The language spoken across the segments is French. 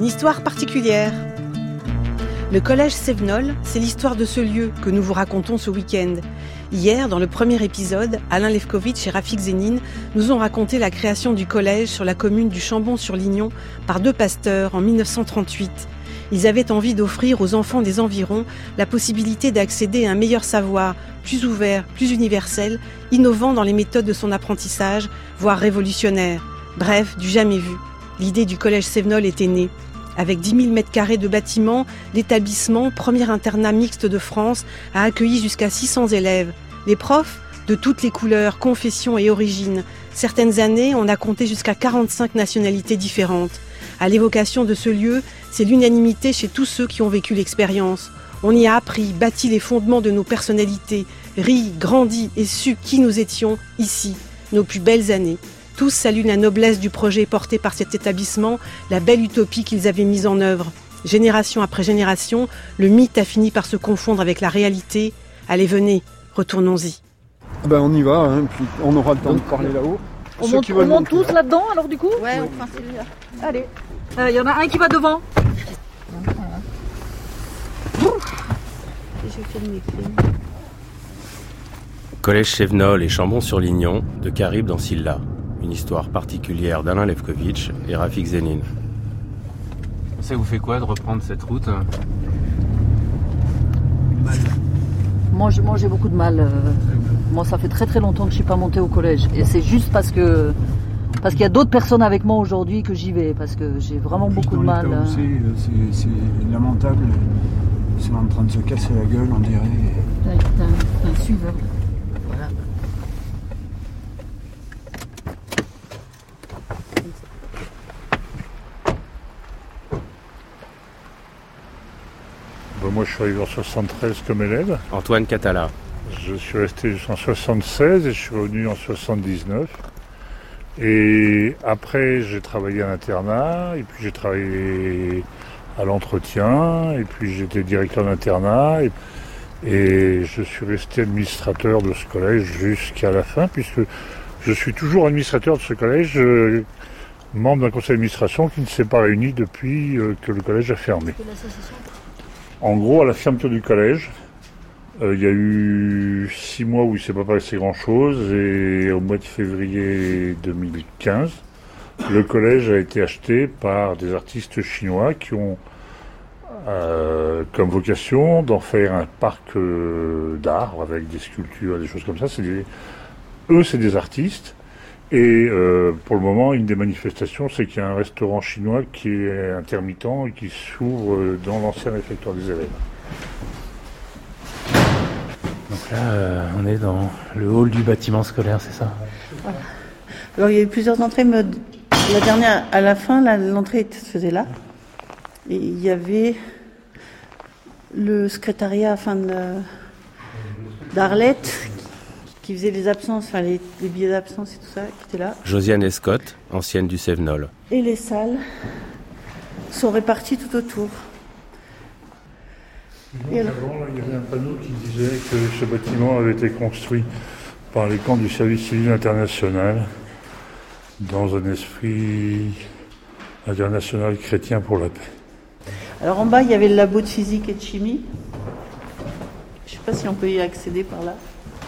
histoire particulière. Le collège Sévenol, c'est l'histoire de ce lieu que nous vous racontons ce week-end. Hier, dans le premier épisode, Alain Lefkovitch et Rafik Zénine nous ont raconté la création du collège sur la commune du Chambon-sur-Lignon par deux pasteurs en 1938. Ils avaient envie d'offrir aux enfants des environs la possibilité d'accéder à un meilleur savoir, plus ouvert, plus universel, innovant dans les méthodes de son apprentissage, voire révolutionnaire. Bref, du jamais vu. L'idée du collège Sévenol était née. Avec 10 000 mètres carrés de bâtiments, l'établissement, premier internat mixte de France, a accueilli jusqu'à 600 élèves. Les profs, de toutes les couleurs, confessions et origines. Certaines années, on a compté jusqu'à 45 nationalités différentes. À l'évocation de ce lieu, c'est l'unanimité chez tous ceux qui ont vécu l'expérience. On y a appris, bâti les fondements de nos personnalités, ri, grandi et su qui nous étions, ici, nos plus belles années. Tous saluent la noblesse du projet porté par cet établissement, la belle utopie qu'ils avaient mise en œuvre. Génération après génération, le mythe a fini par se confondre avec la réalité. Allez, venez, retournons-y. On y va, puis on aura le temps de parler là-haut. On monte tous là-dedans, alors du coup ? Ouais, on prend celui-là. Allez, il y en a un qui va devant. Collège Sévenol et Chambon-sur-Lignon, de Carib dans Silla. Une histoire particulière d'Alain Lefkovitch et Rafik Zénine. Ça vous fait quoi de reprendre cette route ? Moi j'ai beaucoup de mal. Moi ça fait très très longtemps que je ne suis pas montée au collège. Et c'est juste parce qu'il y a d'autres personnes avec moi aujourd'hui que j'y vais. Parce que j'ai vraiment beaucoup de mal. C'est lamentable. C'est en train de se casser la gueule, on dirait. T'as un suiveur. Voilà. Moi, je suis arrivé en 73 comme élève. Antoine Catala. Je suis resté jusqu'en 76 et je suis revenu en 79. Et après, j'ai travaillé à l'internat, et puis j'ai travaillé à l'entretien, et puis j'étais directeur d'internat, et je suis resté administrateur de ce collège jusqu'à la fin, puisque je suis toujours administrateur de ce collège, membre d'un conseil d'administration qui ne s'est pas réuni depuis que le collège a fermé. En gros, à la fermeture du collège, il y a eu 6 mois où il ne s'est pas passé grand-chose, et au mois de février 2015, le collège a été acheté par des artistes chinois qui ont comme vocation d'en faire un parc d'art avec des sculptures, des choses comme ça. C'est des artistes. Et pour le moment, une des manifestations, c'est qu'il y a un restaurant chinois qui est intermittent et qui s'ouvre dans l'ancien réfectoire des élèves. Donc là, on est dans le hall du bâtiment scolaire, c'est ça ? Voilà. Alors il y a eu plusieurs entrées. La dernière, à la fin, l'entrée se faisait là. Et il y avait le secrétariat d'Arlette qui faisait les absences, les billets d'absence et tout ça, qui était là. Josiane Escotte, ancienne du Sévenol. Et les salles sont réparties tout autour. Et alors... Avant, il y avait un panneau qui disait que ce bâtiment avait été construit par les camps du service civil international dans un esprit international chrétien pour la paix. Alors en bas, il y avait le labo de physique et de chimie. Je ne sais pas si on peut y accéder par là.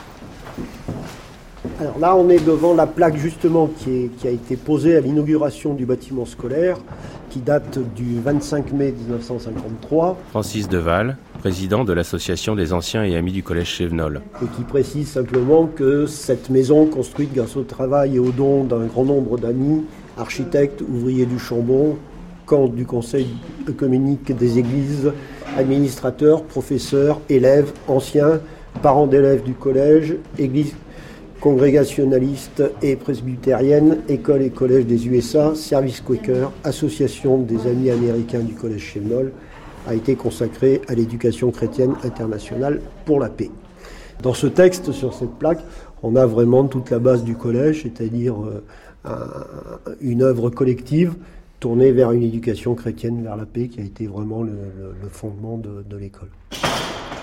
Alors là, on est devant la plaque justement qui a été posée à l'inauguration du bâtiment scolaire, qui date du 25 mai 1953. Francis Deval, président de l'association des anciens et amis du collège Sévenol. Et qui précise simplement que cette maison, construite grâce au travail et aux dons d'un grand nombre d'amis, architectes, ouvriers du Chambon, camp du conseil œcuménique des églises, administrateurs, professeurs, élèves, anciens, parents d'élèves du collège, églises congrégationalistes et presbytériennes, écoles et collèges des USA, service Quaker, association des amis américains du collège Sévenol, a été consacrée à l'éducation chrétienne internationale pour la paix. Dans ce texte, sur cette plaque, on a vraiment toute la base du collège, c'est-à-dire une œuvre collective tournée vers une éducation chrétienne vers la paix qui a été vraiment le fondement de l'école.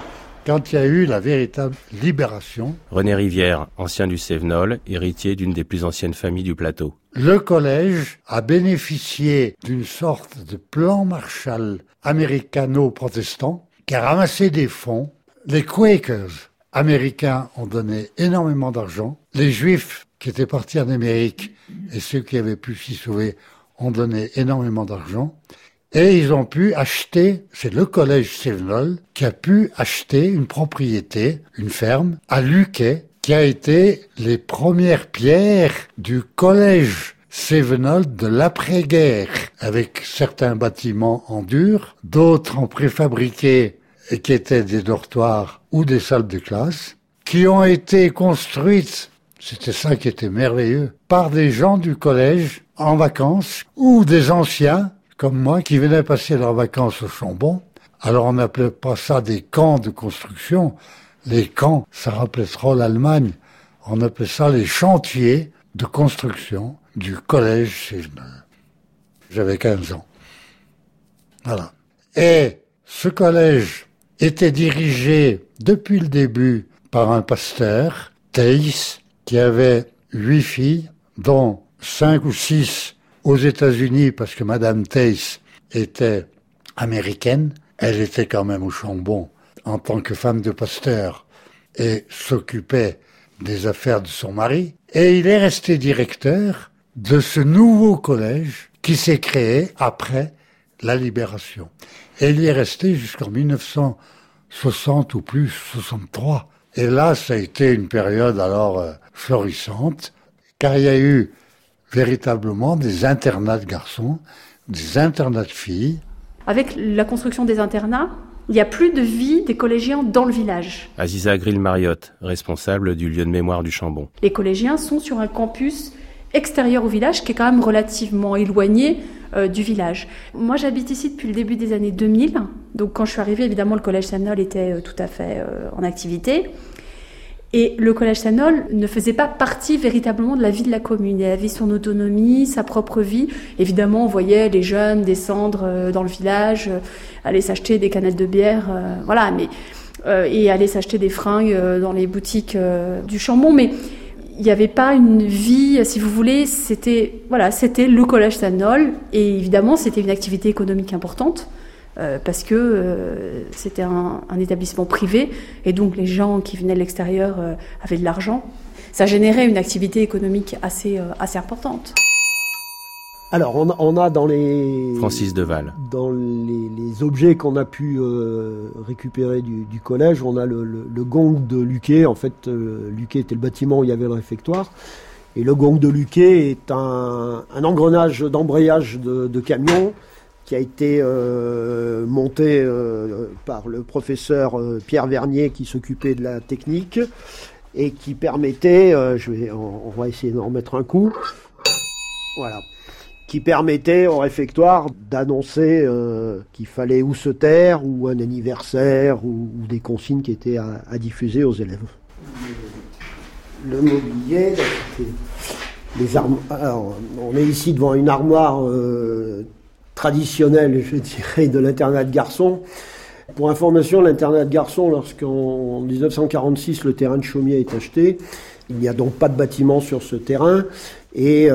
quand il y a eu la véritable libération. René Rivière, ancien du Cévenol, héritier d'une des plus anciennes familles du plateau. Le collège a bénéficié d'une sorte de plan Marshall américano-protestant qui a ramassé des fonds. Les Quakers américains ont donné énormément d'argent. Les Juifs qui étaient partis en Amérique et ceux qui avaient pu s'y sauver ont donné énormément d'argent. Et ils ont pu acheter, c'est le collège Cévenol qui a pu acheter une propriété, une ferme, à Luquet, qui a été les premières pierres du collège Cévenol de l'après-guerre, avec certains bâtiments en dur, d'autres en préfabriqué, et qui étaient des dortoirs ou des salles de classe, qui ont été construites, c'était ça qui était merveilleux, par des gens du collège en vacances, ou des anciens, comme moi, qui venaient passer leurs vacances au Chambon. Alors on n'appelait pas ça des camps de construction. Les camps, ça rappelait trop l'Allemagne. On appelait ça les chantiers de construction du collège Cévenol. J'avais 15 ans. Voilà. Et ce collège était dirigé depuis le début par un pasteur, Theiss, qui avait 8 filles, dont 5 ou 6 aux États-Unis, parce que Madame Theiss était américaine. Elle était quand même au Chambon en tant que femme de pasteur et s'occupait des affaires de son mari. Et il est resté directeur de ce nouveau collège qui s'est créé après la libération. Et il y est resté jusqu'en 1960 ou plus, 63. Et là, ça a été une période alors florissante, car il y a eu véritablement des internats de garçons, des internats de filles. Avec la construction des internats, il n'y a plus de vie des collégiens dans le village. Aziza Grill-Mariotte, responsable du lieu de mémoire du Chambon. Les collégiens sont sur un campus extérieur au village qui est quand même relativement éloigné du village. Moi, j'habite ici depuis le début des années 2000. Donc quand je suis arrivée, évidemment, le collège Cévenol était tout à fait en activité. Et le collège Cévenol ne faisait pas partie véritablement de la vie de la commune. Il avait son autonomie, sa propre vie. Évidemment, on voyait les jeunes descendre dans le village, aller s'acheter des canettes de bière, voilà, et aller s'acheter des fringues dans les boutiques du Chambon. Mais il n'y avait pas une vie, si vous voulez, c'était le collège Cévenol. Et évidemment, c'était une activité économique importante. Parce que c'était un établissement privé et donc les gens qui venaient de l'extérieur avaient de l'argent. Ça générait une activité économique assez importante. Alors on a dans les Francis Deval. Dans les objets qu'on a pu récupérer du collège, on a le gong de Luquet. En fait, Luquet était le bâtiment où il y avait le réfectoire. Et le gong de Luquet est un engrenage d'embrayage de camion qui a été monté par le professeur Pierre Vernier qui s'occupait de la technique et qui permettait, on va essayer d'en remettre un coup, voilà, qui permettait au réfectoire d'annoncer qu'il fallait ou se taire ou un anniversaire ou des consignes qui étaient à diffuser aux élèves. Le mobilier, les armoires. Alors, on est ici devant une armoire traditionnelle, je dirais, de l'internat de garçons. Pour information, l'internat de garçons, lorsqu'en 1946 le terrain de Chaumier est acheté, il n'y a donc pas de bâtiment sur ce terrain et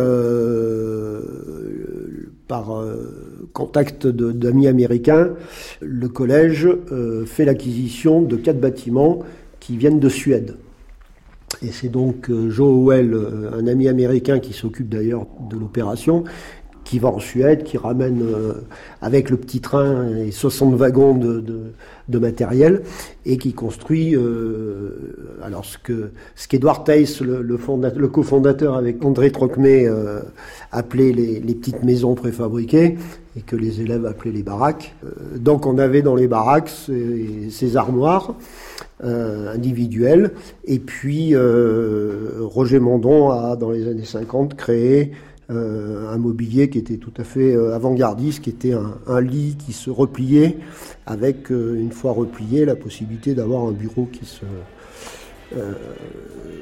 par contact d'amis américains, le collège fait l'acquisition de 4 bâtiments qui viennent de Suède. Et c'est donc Joe Howell, un ami américain qui s'occupe d'ailleurs de l'opération, qui va en Suède, qui ramène avec le petit train et 60 wagons de matériel et qui construit alors ce qu'Edouard Theiss, le cofondateur avec André Trocmé, appelait les petites maisons préfabriquées et que les élèves appelaient les baraques. Donc on avait dans les baraques ces armoires individuelles et puis Roger Mondon a dans les années 50 créé un mobilier qui était tout à fait avant-gardiste, qui était un lit qui se repliait avec, une fois replié, la possibilité d'avoir un bureau qui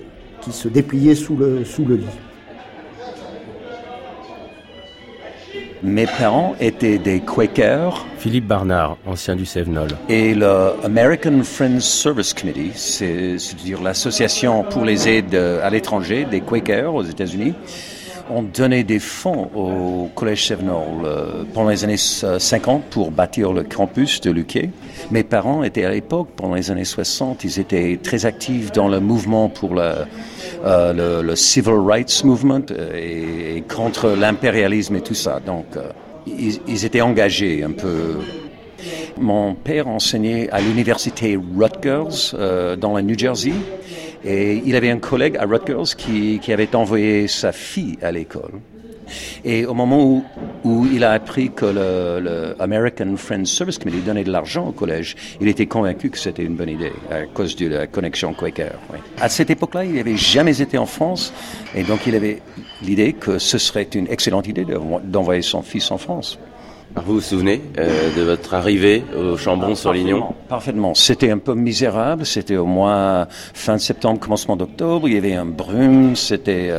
se dépliait sous le lit. Mes parents étaient des Quakers. Philippe Barnard, ancien du Cévenol. Et le American Friends Service Committee, c'est-à-dire l'association pour les aides à l'étranger des Quakers aux États-Unis, ont donné des fonds au Collège Cévenol pendant les années 50 pour bâtir le campus de l'UQAI. Mes parents étaient à l'époque, pendant les années 60, ils étaient très actifs dans le mouvement pour le Civil Rights Movement et contre l'impérialisme et tout ça. Donc, ils étaient engagés un peu. Mon père enseignait à l'université Rutgers dans le New Jersey. Et il avait un collègue à Rutgers qui avait envoyé sa fille à l'école. Et au moment où il a appris que le American Friends Service Committee donnait de l'argent au collège, il était convaincu que c'était une bonne idée à cause de la connexion Quaker. Oui. À cette époque-là, il n'avait jamais été en France et donc il avait l'idée que ce serait une excellente idée d'envoyer son fils en France. Vous vous souvenez de votre arrivée au Chambon-sur-Lignon ? Parfaitement. C'était un peu misérable. C'était au mois fin septembre, commencement d'octobre. Il y avait un brume. C'était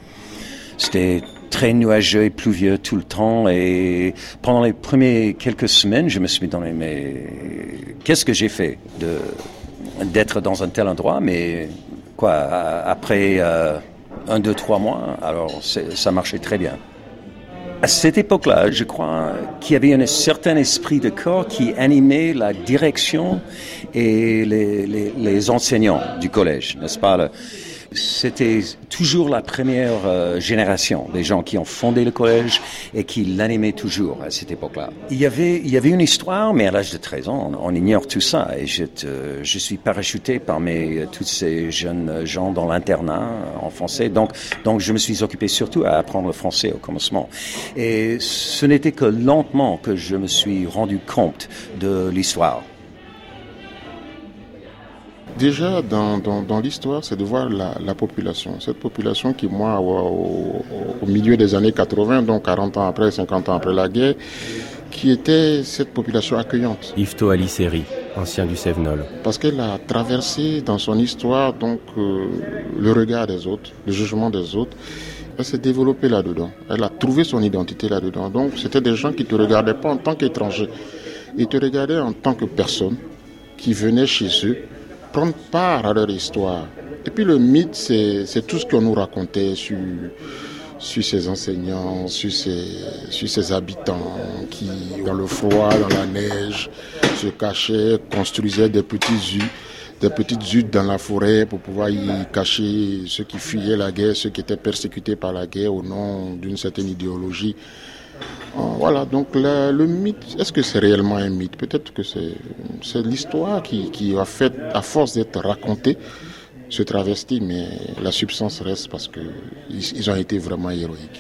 très nuageux et pluvieux tout le temps. Et pendant les premières quelques semaines, je me suis dit, mais qu'est-ce que j'ai fait d'être dans un tel endroit ? Mais quoi, après 1, 2, 3 mois, alors ça marchait très bien. À cette époque-là, je crois qu'il y avait un certain esprit de corps qui animait la direction et les enseignants du collège, n'est-ce pas ? C'était toujours la première génération des gens qui ont fondé le collège et qui l'animaient toujours à cette époque-là. Il y avait une histoire, mais à l'âge de 13 ans, on ignore tout ça. Et je suis parachuté parmi tous ces jeunes gens dans l'internat en français. Donc je me suis occupé surtout à apprendre le français au commencement. Et ce n'était que lentement que je me suis rendu compte de l'histoire. Déjà, dans l'histoire, c'est de voir la population. Cette population qui, moi, au milieu des années 80, donc 40 ans après, 50 ans après la guerre, qui était cette population accueillante. Yvetot Aliceri, ancien du Cévenol. Parce qu'elle a traversé dans son histoire donc le regard des autres, le jugement des autres. Elle s'est développée là-dedans. Elle a trouvé son identité là-dedans. Donc, c'était des gens qui ne te regardaient pas en tant qu'étranger. Ils te regardaient en tant que personne qui venait chez eux prendre part à leur histoire. Et puis le mythe, c'est tout ce qu'on nous racontait sur ces enseignants, sur ces habitants qui, dans le froid, dans la neige, se cachaient, construisaient des petites huttes dans la forêt pour pouvoir y cacher ceux qui fuyaient la guerre, ceux qui étaient persécutés par la guerre au nom d'une certaine idéologie. Voilà, donc le mythe, est-ce que c'est réellement un mythe ? Peut-être que c'est l'histoire qui a fait, à force d'être racontée, se travestit, mais la substance reste parce qu'ils ont été vraiment héroïques.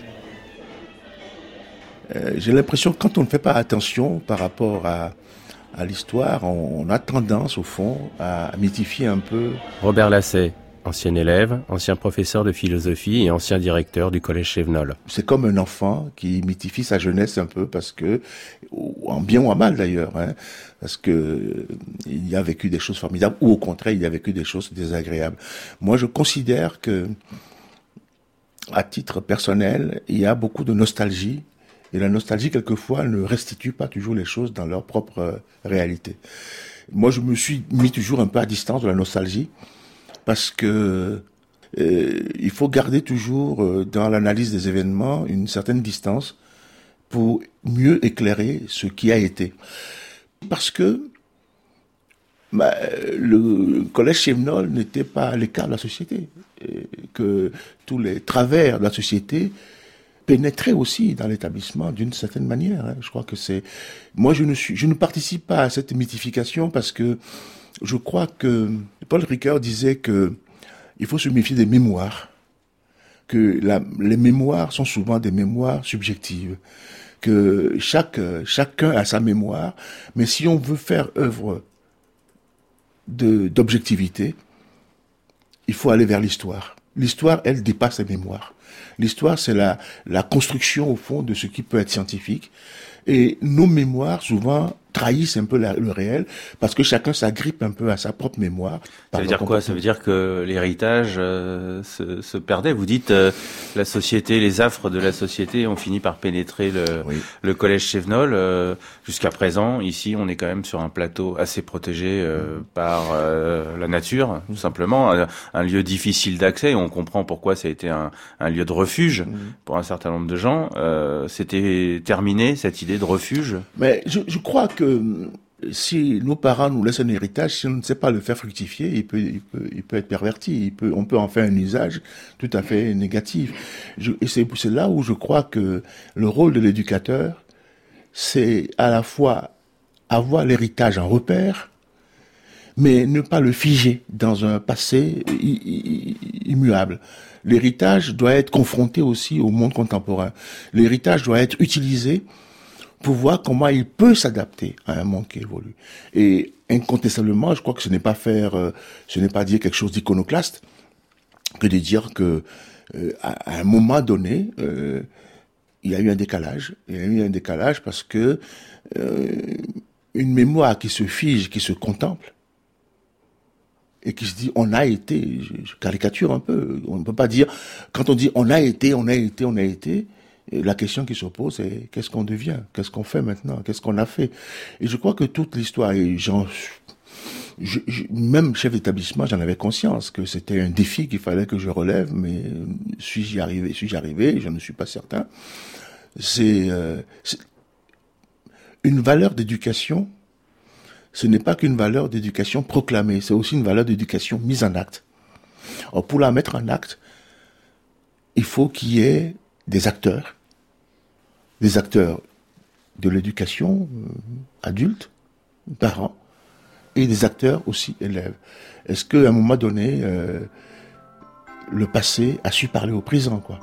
J'ai l'impression que quand on ne fait pas attention par rapport à l'histoire, on a tendance, au fond, à mythifier un peu. Robert Lasset, ancien élève, ancien professeur de philosophie et ancien directeur du collège Cévenol. C'est comme un enfant qui mythifie sa jeunesse un peu parce que, en bien ou en mal d'ailleurs, parce que il y a vécu des choses formidables ou au contraire il y a vécu des choses désagréables. Moi je considère que, à titre personnel, il y a beaucoup de nostalgie et la nostalgie quelquefois ne restitue pas toujours les choses dans leur propre réalité. Moi je me suis mis toujours un peu à distance de la nostalgie. Parce que il faut garder toujours dans l'analyse des événements une certaine distance pour mieux éclairer ce qui a été. Parce que le collège Cévenol n'était pas à l'écart de la société, que tous les travers de la société pénétraient aussi dans l'établissement d'une certaine manière. Je crois que c'est. Moi, je ne participe pas à cette mythification parce que je crois que Paul Ricoeur disait que il faut se méfier des mémoires, que les mémoires sont souvent des mémoires subjectives, que chacun a sa mémoire, mais si on veut faire œuvre d'objectivité, il faut aller vers l'histoire. L'histoire, elle dépasse les mémoires. L'histoire, c'est la construction, au fond, de ce qui peut être scientifique. Et nos mémoires, souvent, trahissent un peu le réel, parce que chacun s'agrippe un peu à sa propre mémoire. Ça veut dire quoi? Ça veut dire que l'héritage se perdait. Vous dites la société, les affres de la société ont fini par pénétrer le collège Chevenol. Jusqu'à présent, ici, on est quand même sur un plateau assez protégé par la nature, tout simplement. Un lieu difficile d'accès. On comprend pourquoi ça a été un lieu de refuge pour un certain nombre de gens. C'était terminé, cette idée de refuge? Mais je crois que si nos parents nous laissent un héritage, si on ne sait pas le faire fructifier, il peut être perverti. On peut en faire un usage tout à fait négatif. Et c'est là où je crois que le rôle de l'éducateur, c'est à la fois avoir l'héritage en repère, mais ne pas le figer dans un passé immuable. L'héritage doit être confronté aussi au monde contemporain. L'héritage doit être utilisé pour voir comment il peut s'adapter à un monde qui évolue. Et incontestablement, je crois que ce n'est pas dire quelque chose d'iconoclaste que de dire que à un moment donné, il y a eu un décalage. Il y a eu un décalage parce que une mémoire qui se fige, qui se contemple, et qui se dit on a été, je caricature un peu, on ne peut pas dire, quand on dit on a été, et la question qui se pose, c'est qu'est-ce qu'on devient? Qu'est-ce qu'on fait maintenant? Qu'est-ce qu'on a fait? Et je crois que toute l'histoire, et même chef d'établissement, j'en avais conscience que c'était un défi qu'il fallait que je relève, mais suis-je arrivé? Je ne suis pas certain. C'est une valeur d'éducation. Ce n'est pas qu'une valeur d'éducation proclamée, c'est aussi une valeur d'éducation mise en acte. Alors, pour la mettre en acte, il faut qu'il y ait des acteurs de l'éducation, adultes, parents, et des acteurs aussi élèves. Est-ce qu'à un moment donné, le passé a su parler au présent, quoi?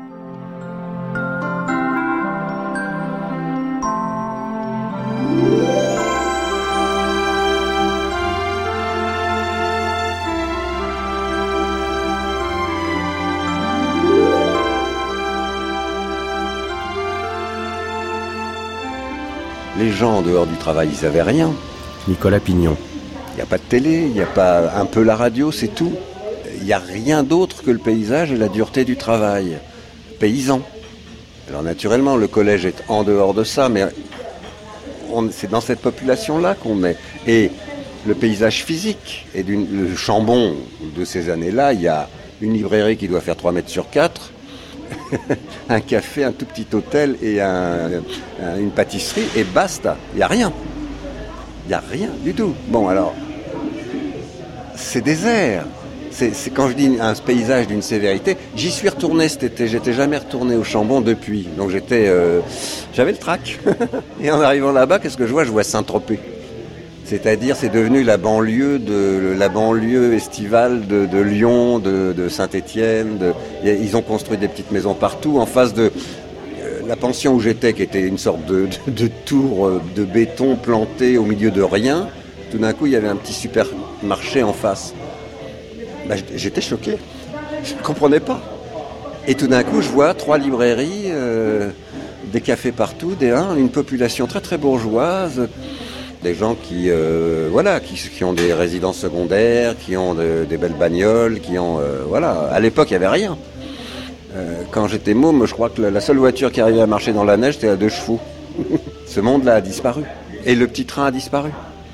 Les gens, en dehors du travail, ils n'avaient rien. Nicolas Pignon. Il n'y a pas de télé, il n'y a pas un peu la radio, c'est tout. Il n'y a rien d'autre que le paysage et la dureté du travail. Paysan. Alors naturellement, le collège est en dehors de ça, mais c'est dans cette population-là qu'on est. Et le paysage physique, et le Chambon de ces années-là, il y a une librairie qui doit faire 3 mètres sur 4, un café, un tout petit hôtel et une pâtisserie, et basta. Il n'y a rien. Il n'y a rien du tout. Bon, alors, c'est désert. C'est quand je dis un paysage d'une sévérité, j'y suis retourné cet été, j'étais jamais retourné au Chambon depuis. Donc j'avais le trac. Et en arrivant là-bas, qu'est-ce que je vois? Je vois Saint-Tropez. C'est-à-dire, c'est devenu la banlieue estivale de Lyon, de Saint-Étienne. Ils ont construit des petites maisons partout. En face de la pension où j'étais, qui était une sorte de tour de béton planté au milieu de rien, tout d'un coup, il y avait un petit supermarché en face. J'étais choqué. Je ne comprenais pas. Et tout d'un coup, je vois 3 librairies, des cafés partout, une population très très bourgeoise. Des gens qui ont des résidences secondaires, qui ont des belles bagnoles, qui ont À l'époque, il n'y avait rien. Quand j'étais môme, je crois que la seule voiture qui arrivait à marcher dans la neige, c'était à 2 chevaux. Ce monde-là a disparu. Et le petit train a disparu.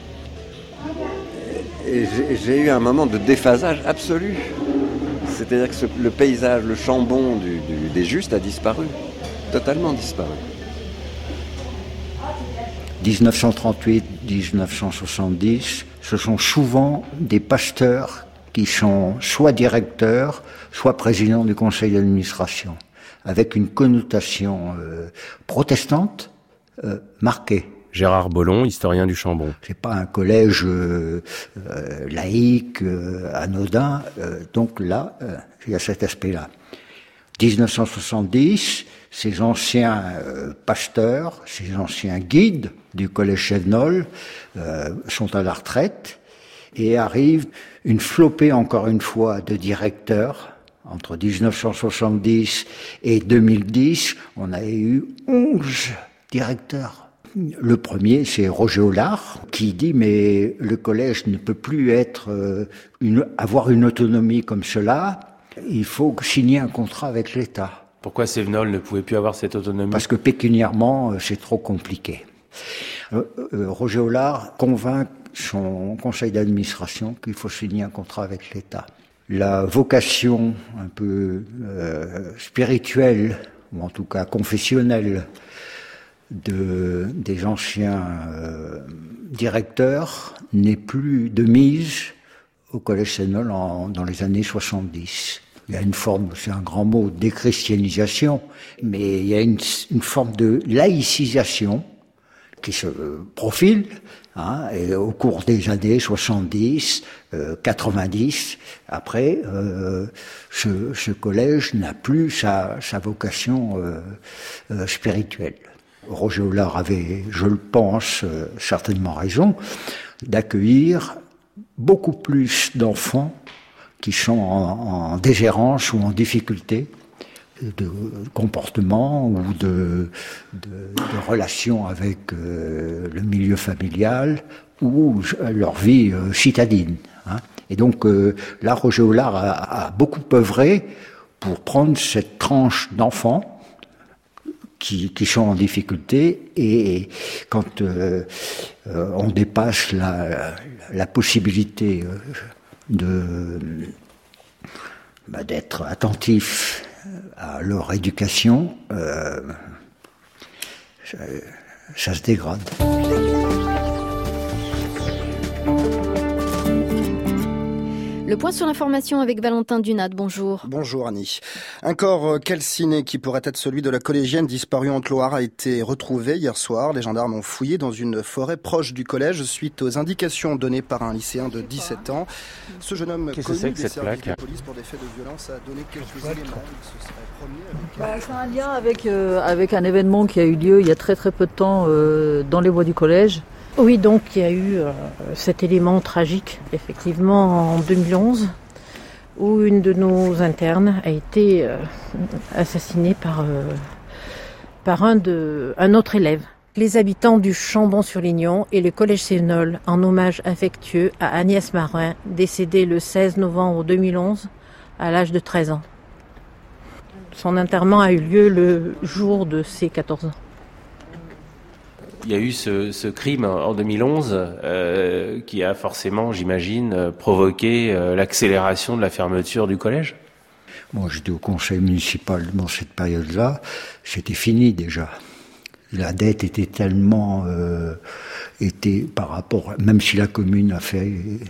Et j'ai eu un moment de déphasage absolu. C'est-à-dire que le paysage, le Chambon des Justes a disparu. Totalement disparu. 1938-1970, ce sont souvent des pasteurs qui sont soit directeurs, soit présidents du conseil d'administration, avec une connotation protestante marquée. Gérard Bollon, historien du Chambon. C'est pas un collège laïque, anodin, donc là, il y a cet aspect-là. 1970, ces anciens pasteurs, ces anciens guides du collège Chevenol sont à la retraite et arrive une flopée, encore une fois, de directeurs Entre 1970 et 2010, on a eu 11 directeurs. Le premier, c'est Roger Hollard, qui dit mais le collège ne peut plus avoir une autonomie comme cela. Il faut signer un contrat avec l'État. Pourquoi Sévenol ne pouvait plus avoir cette autonomie ? Parce que pécuniairement, c'est trop compliqué. Roger Hollard convainc son conseil d'administration qu'il faut signer un contrat avec l'État. La vocation un peu spirituelle, ou en tout cas confessionnelle, des anciens directeurs n'est plus de mise au Collège Sévenol dans les années 70. Il y a une forme, c'est un grand mot, de déchristianisation, mais il y a une forme de laïcisation qui se profile, et au cours des années 70, 90, après, ce collège n'a plus sa vocation spirituelle. Roger Hollard avait, je le pense, certainement raison, d'accueillir beaucoup plus d'enfants qui sont en déshérence ou en difficulté de comportement ou de relation avec le milieu familial ou leur vie citadine. Et donc là, Roger Hollard a beaucoup œuvré pour prendre cette tranche d'enfants qui sont en difficulté, et quand on dépasse la possibilité d'être attentif à leur éducation, ça se dégrade. Le point sur l'information avec Valentin Dunat, bonjour. Bonjour Annie. Un corps calciné qui pourrait être celui de la collégienne disparue en Haute-Loire a été retrouvé hier soir. Les gendarmes ont fouillé dans une forêt proche du collège suite aux indications données par un lycéen de 17 ans. Ce jeune homme connu des services de police pour des faits de violence a donné quelques éléments. Il se serait promené c'est un lien avec un événement qui a eu lieu il y a très très peu de temps dans les voies du collège. Oui, donc il y a eu cet élément tragique, effectivement, en 2011, où une de nos internes a été assassinée par un autre élève. Les habitants du Chambon-sur-Lignon et le collège Sévenol, en hommage affectueux à Agnès Marin, décédée le 16 novembre 2011, à l'âge de 13 ans. Son enterrement a eu lieu le jour de ses 14 ans. Il y a eu ce crime en 2011 qui a forcément, j'imagine, provoqué l'accélération de la fermeture du collège. Moi, j'étais au conseil municipal dans cette période-là. C'était fini déjà. La dette était tellement... par rapport... Même si la commune a fait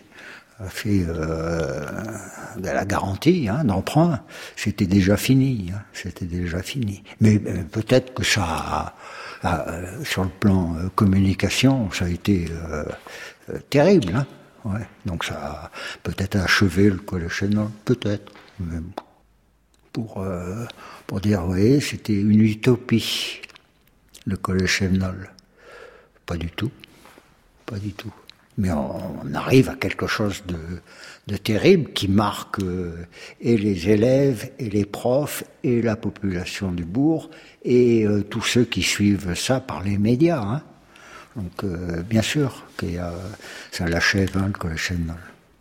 de la garantie d'emprunt, c'était déjà fini. C'était déjà fini. Mais peut-être que ça... sur le plan communication, ça a été terrible. Ouais. Donc ça a peut-être achevé le collège Sévenol, peut-être. Même pour dire, oui, c'était une utopie, le collège Sévenol. Pas du tout. Pas du tout. Mais on arrive à quelque chose de terrible qui marque et les élèves, et les profs, et la population du bourg, et tous ceux qui suivent ça par les médias. Donc, bien sûr, ça l'achève, le collège Sévenol.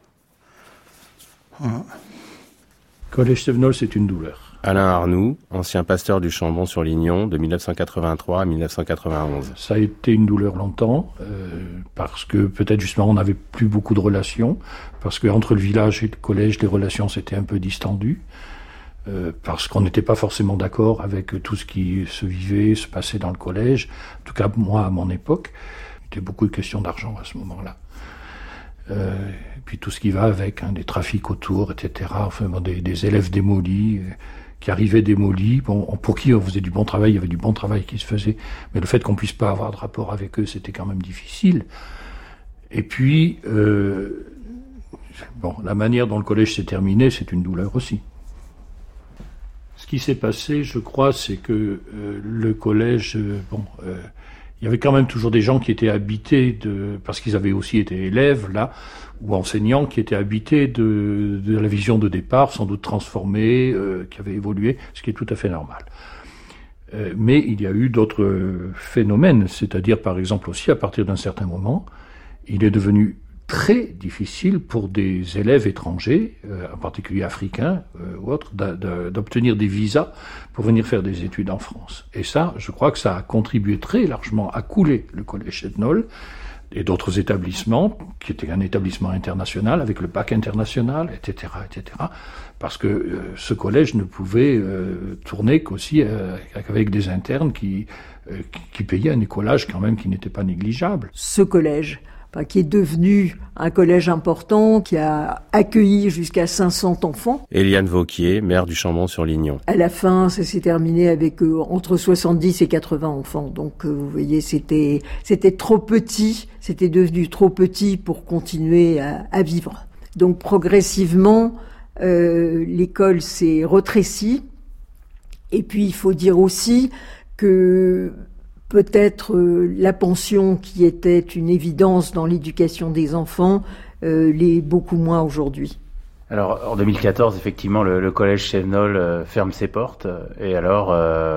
Collège Sévenol, c'est une douleur. Alain Arnoux, ancien pasteur du Chambon-sur-Lignon de 1983 à 1991. Ça a été une douleur longtemps, parce que peut-être justement on n'avait plus beaucoup de relations, parce qu'entre le village et le collège, les relations s'étaient un peu distendues, parce qu'on n'était pas forcément d'accord avec tout ce qui se passait dans le collège. En tout cas, moi, à mon époque, il était beaucoup de questions d'argent à ce moment-là. Et puis tout ce qui va avec, des trafics autour, etc. Enfin, des élèves démolis... qui arrivaient démolis, pour qui on faisait du bon travail, il y avait du bon travail qui se faisait, mais le fait qu'on puisse pas avoir de rapport avec eux, c'était quand même difficile. Et puis, la manière dont le collège s'est terminé, c'est une douleur aussi. Ce qui s'est passé, je crois, c'est que le collège il y avait quand même toujours des gens qui étaient habités parce qu'ils avaient aussi été élèves là, ou enseignants qui étaient habités de la vision de départ, sans doute transformée, qui avait évolué, ce qui est tout à fait normal. Mais il y a eu d'autres phénomènes, c'est-à-dire par exemple aussi à partir d'un certain moment, il est devenu très difficile pour des élèves étrangers, en particulier africains ou autres, d'obtenir des visas pour venir faire des études en France. Et ça, je crois que ça a contribué très largement à couler le collège Chevenols et d'autres établissements, qui étaient un établissement international avec le bac international, etc., parce que ce collège ne pouvait tourner qu'aussi avec des internes qui payaient un écolage quand même qui n'était pas négligeable. Ce collège, qui est devenu un collège important, qui a accueilli jusqu'à 500 enfants. Eliane Vauquier, maire du Chambon-sur-Lignon. À la fin, ça s'est terminé avec entre 70 et 80 enfants. Donc, vous voyez, c'était trop petit, c'était devenu trop petit pour continuer à vivre. Donc, progressivement, l'école s'est retrécie. Et puis, il faut dire aussi que peut-être la pension, qui était une évidence dans l'éducation des enfants, l'est beaucoup moins aujourd'hui. Alors, en 2014, effectivement, le collège Chevenols ferme ses portes. Et alors,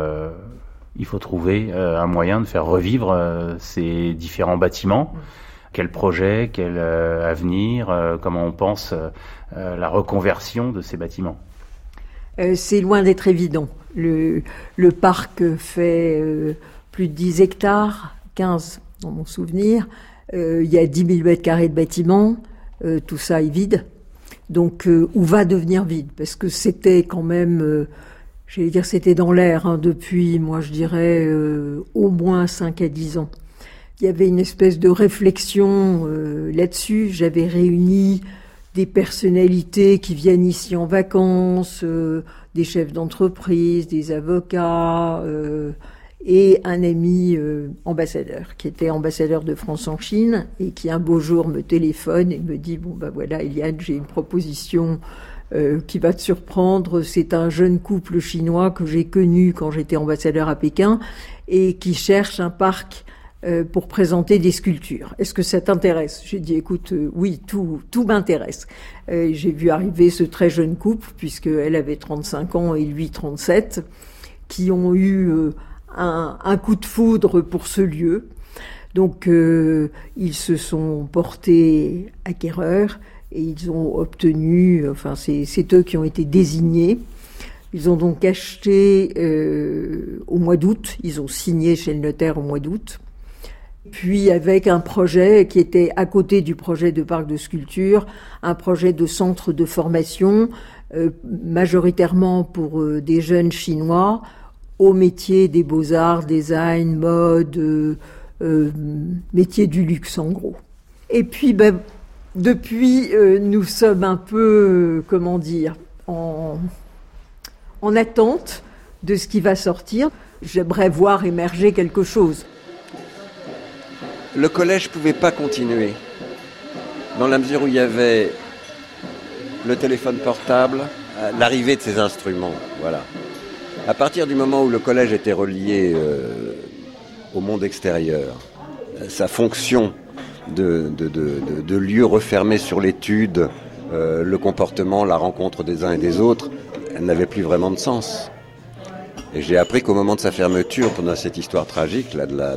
il faut trouver un moyen de faire revivre ces différents bâtiments. Quel projet, quel avenir, comment on pense la reconversion de ces bâtiments? C'est loin d'être évident. Le parc fait plus de 10 hectares, 15 dans mon souvenir. Il y a 10 000 mètres carrés de bâtiments. Tout ça est vide. Donc, où va devenir vide? Parce que c'était quand même, j'allais dire, c'était dans l'air depuis, moi je dirais, au moins 5 à 10 ans. Il y avait une espèce de réflexion là-dessus. J'avais réuni des personnalités qui viennent ici en vacances, des chefs d'entreprise, des avocats, et un ami ambassadeur, qui était ambassadeur de France en Chine, et qui un beau jour me téléphone et me dit « Bon, voilà, Eliane, j'ai une proposition qui va te surprendre. C'est un jeune couple chinois que j'ai connu quand j'étais ambassadeur à Pékin et qui cherche un parc pour présenter des sculptures. Est-ce que ça t'intéresse ?» J'ai dit « Écoute, oui, tout m'intéresse. » J'ai vu arriver ce très jeune couple, puisqu'elle avait 35 ans et lui 37, qui ont eu un coup de foudre pour ce lieu. Donc, ils se sont portés acquéreurs et ils ont obtenu, c'est eux qui ont été désignés. Ils ont donc acheté au mois d'août, ils ont signé chez le notaire au mois d'août. Puis avec un projet qui était à côté du projet de parc de sculpture, un projet de centre de formation, majoritairement pour des jeunes Chinois, au métier des beaux-arts, design, mode, métier du luxe en gros. Et puis depuis, nous sommes un peu, en attente de ce qui va sortir. J'aimerais voir émerger quelque chose. Le collège ne pouvait pas continuer, dans la mesure où il y avait le téléphone portable, l'arrivée de ces instruments, voilà. À partir du moment où le collège était relié au monde extérieur, sa fonction de lieu refermé sur l'étude, le comportement, la rencontre des uns et des autres, elle n'avait plus vraiment de sens. Et j'ai appris qu'au moment de sa fermeture, pendant cette histoire tragique,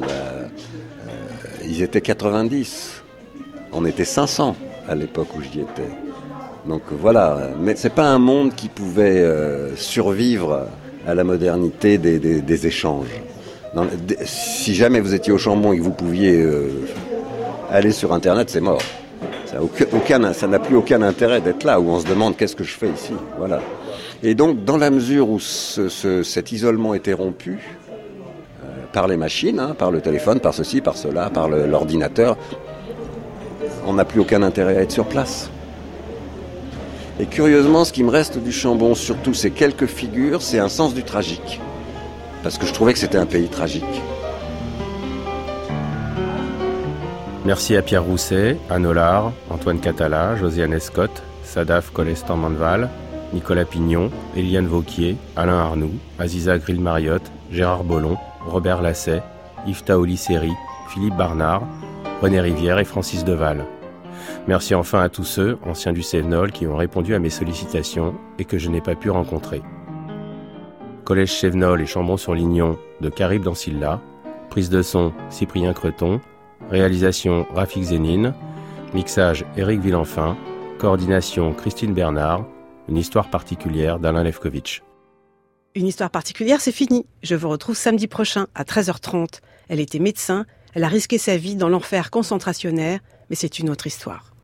ils étaient 90. On était 500 à l'époque où j'y étais. Donc voilà, mais c'est pas un monde qui pouvait survivre à la modernité des échanges. Si jamais vous étiez au Chambon et que vous pouviez aller sur Internet, c'est mort. Ça n'a plus aucun intérêt d'être là, où on se demande qu'est-ce que je fais ici. Voilà. Et donc, dans la mesure où cet isolement était rompu, par les machines, par le téléphone, par ceci, par cela, par l'ordinateur, on n'a plus aucun intérêt à être sur place. Et curieusement, ce qui me reste du Chambon, surtout ces quelques figures, c'est un sens du tragique. Parce que je trouvais que c'était un pays tragique. Merci à Pierre Rousset, Anne Hollard, Antoine Catala, Josiane Escotte, Sadaf Colestan-Manval, Nicolas Pignon, Eliane Vauquier, Alain Arnoux, Aziza Grill-Mariotte, Gérard Bollon, Robert Lasset, Yves Taoli-Séry, Philippe Barnard, René Rivière et Francis Deval. Merci enfin à tous ceux, anciens du Cévenol, qui ont répondu à mes sollicitations et que je n'ai pas pu rencontrer. Collège Cévenol et Chambon-sur-Lignon de Carib Dancilla, prise de son Cyprien Creton, réalisation Rafik Zénine, mixage Éric Villenfin, coordination Christine Bernard, une histoire particulière d'Alain Lefkovitch. Une histoire particulière, c'est fini. Je vous retrouve samedi prochain à 13h30. Elle était médecin, elle a risqué sa vie dans l'enfer concentrationnaire, mais c'est une autre histoire.